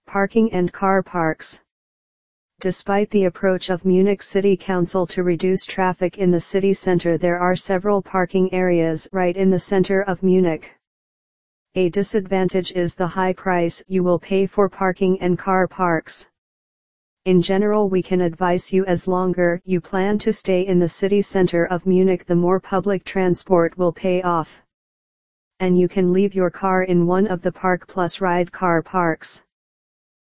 Parking and car parks. Despite the approach of Munich City Council to reduce traffic in the city center, there are several parking areas right in the center of Munich. A disadvantage is the high price you will pay for parking and car parks. In general, we can advise you, as longer you plan to stay in the city center of Munich, the more public transport will pay off. And you can leave your car in one of the Park Plus Ride car parks.